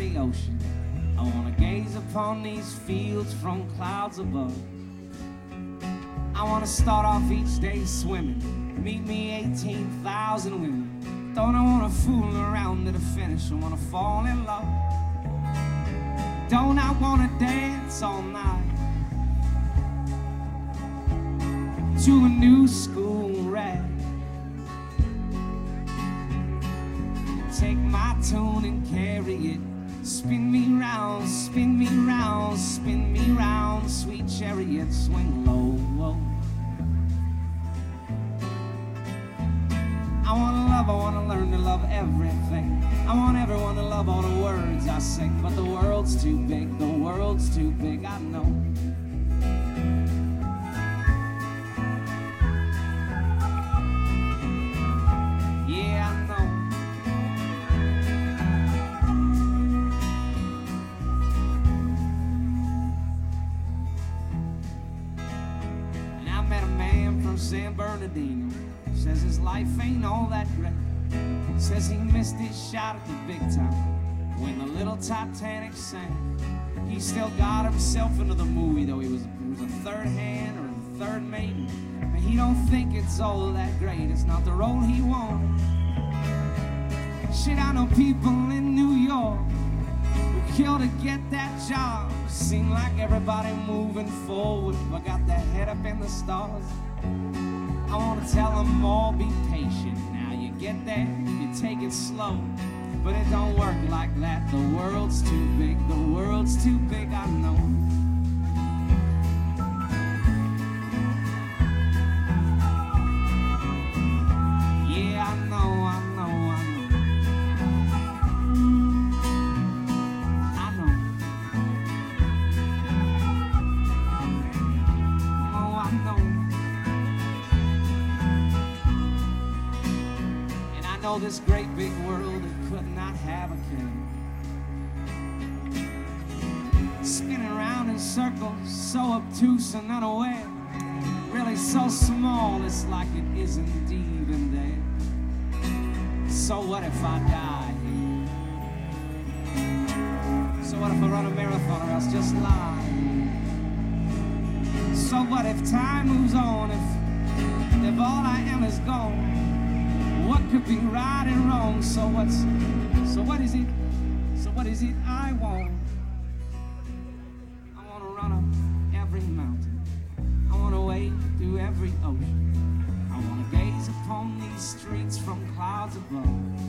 every ocean. I wanna gaze upon these fields from clouds above. I wanna start off each day swimming, meet me 18,000 women. Don't I wanna fool around to the finish, I wanna fall in love. Don't I wanna dance all night to a new school rag. Take my tune and carry it. Spin me round, spin me round, spin me round, sweet chariot, swing low. I wanna learn to love everything. I want everyone to love all the words I sing. But the world's too big, the world's too big, I know. Yeah, I know. And I met a man from San Bernardino. Says his life ain't all that great. Says he missed his shot at the big time when the little Titanic sank. He still got himself into the movie, though he was a third hand or a third mate. But he don't think it's all that great. It's not the role he wanted. Shit, I know people in New York who kill to get that job. Seem like everybody moving forward, but got their head up in the stars. I want to tell them all, be patient. Now you get there, you take it slow. But it don't work like that. The world's too big, the world's too big, I know. Yeah, I know, I know, I know. I know. Oh, I know. Know this great big world that could not have a king. Spinning around in circles, so obtuse and unaware. Really so small, it's like it isn't even there. So what if I die here? So what if I run a marathon or else just lie? So what if time moves on, if all I am is gone? What could be right and wrong? So what is it I want? I want to run up every mountain. I want to wade through every ocean. I want to gaze upon these streets from clouds above.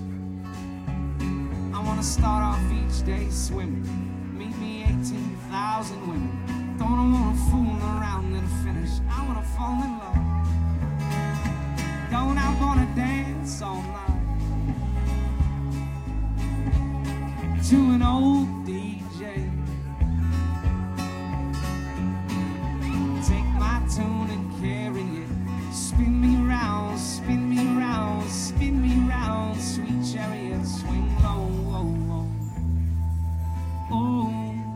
I want to start off each day swimming, meet me 18,000 women. Don't I want to fool around to the finish, I want to fall in love. Don't I wanna dance all night to an old DJ? Take my tune and carry it. Spin me round, spin me round, spin me round, sweet chariot, swing low. Oh,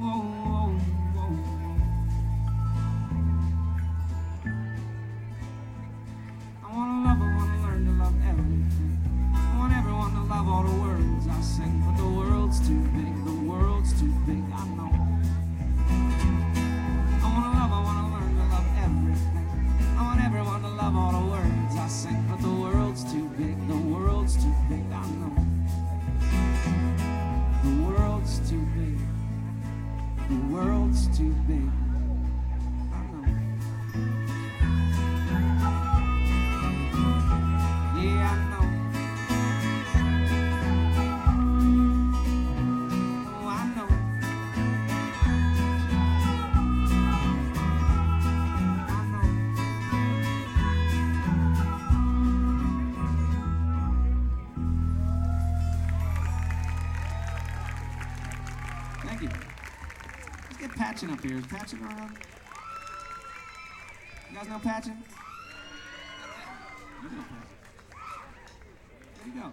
all the words I sing, but the world's too big, the world's too big, I know. I wanna learn to love everything. I want everyone to love all the words I sing, but the world's too big, the world's too big, I know. The world's too big, the world's too big, I know. Yeah, I know. Thank you. Let's get Patchen up here. Is Patchen around? You guys know Patchen? You know Patchen. Where'd he go?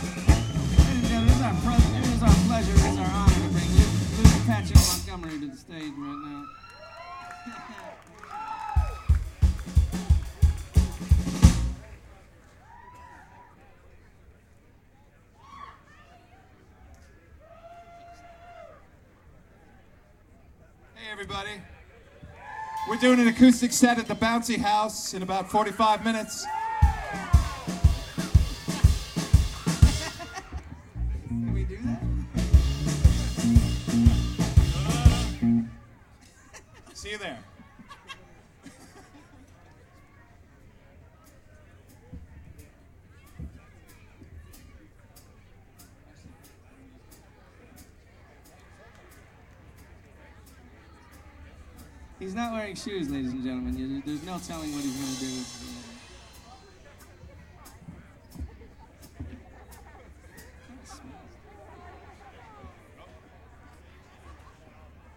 Ladies and gentlemen, it is our pleasure, it is our honor to bring Luther Patchen Montgomery to the stage. stage right now. Hey, everybody. We're doing an acoustic set at the Bouncy House in about 45 minutes. Can we do that? See you there. He's not wearing shoes, ladies and gentlemen. There's no telling what he's going to do.